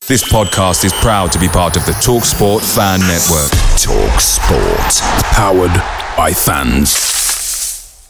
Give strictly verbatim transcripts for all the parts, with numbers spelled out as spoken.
This podcast is proud to be part of the TalkSport Fan Network. TalkSport. Powered by fans.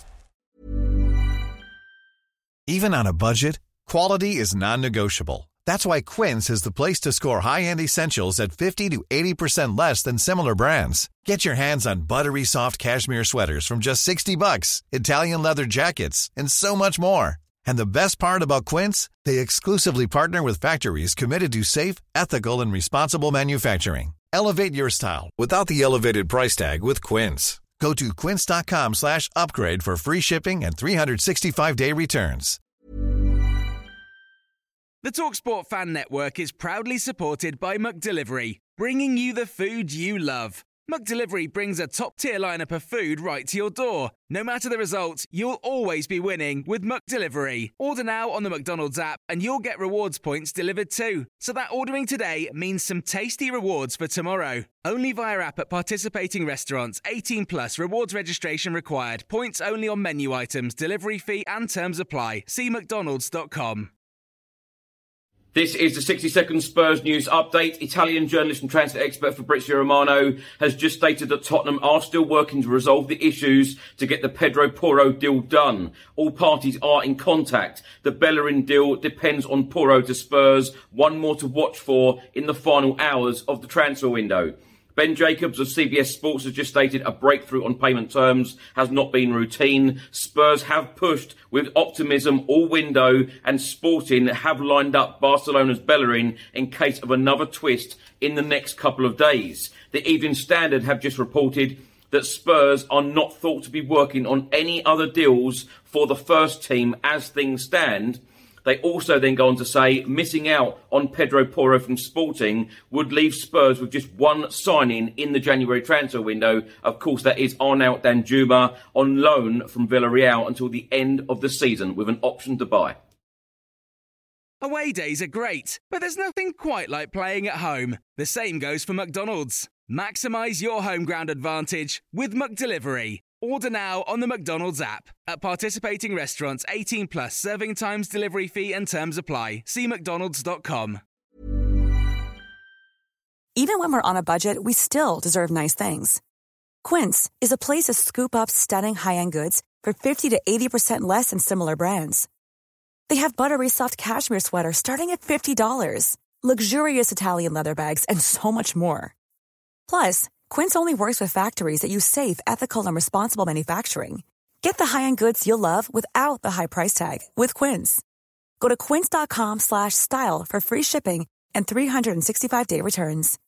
Even on a budget, quality is non-negotiable. That's why Quince is the place to score high-end essentials at fifty to eighty percent less than similar brands. Get your hands on buttery soft cashmere sweaters from just sixty bucks, Italian leather jackets, and so much more. And the best part about Quince, they exclusively partner with factories committed to safe, ethical, and responsible manufacturing. Elevate your style without the elevated price tag with Quince. Go to quince.com slash upgrade for free shipping and three sixty-five day returns. The TalkSport Fan Network is proudly supported by McDelivery, bringing you the food you love. McDelivery brings a top-tier lineup of food right to your door. No matter the result, you'll always be winning with McDelivery. Order now on the McDonald's app and you'll get rewards points delivered too. So that ordering today means some tasty rewards for tomorrow. Only via app at participating restaurants. eighteen plus rewards registration required. Points only on menu items, delivery fee and terms apply. See mcdonalds dot com. This is the sixty second Spurs news update. Italian journalist and transfer expert Fabrizio Romano has just stated that Tottenham are still working to resolve the issues to get the Pedro Porro deal done. All parties are in contact. The Bellerin deal depends on Porro to Spurs. One more to watch for in the final hours of the transfer window. Ben Jacobs of C B S Sports has just stated a breakthrough on payment terms has not been routine. Spurs have pushed with optimism all window, and Sporting have lined up Barcelona's Bellerin in case of another twist in the next couple of days. The Evening Standard have just reported that Spurs are not thought to be working on any other deals for the first team as things stand. They also then go on to say missing out on Pedro Porro from Sporting would leave Spurs with just one signing in the January transfer window. Of course, that is Arnaut Danjuma on loan from Villarreal until the end of the season with an option to buy. Away days are great, but there's nothing quite like playing at home. The same goes for McDonald's. Maximise your home ground advantage with McDelivery. Order now on the McDonald's app. At participating restaurants, eighteen plus, serving times, delivery fee and terms apply. See mcdonalds dot com. Even when we're on a budget, we still deserve nice things. Quince is a place to scoop up stunning high-end goods for fifty to eighty percent less than similar brands. They have buttery soft cashmere sweaters starting at fifty dollars, luxurious Italian leather bags, and so much more. Plus, Quince only works with factories that use safe, ethical, and responsible manufacturing. Get the high-end goods you'll love without the high price tag with Quince. Go to quince.com slash style for free shipping and three sixty-five day returns.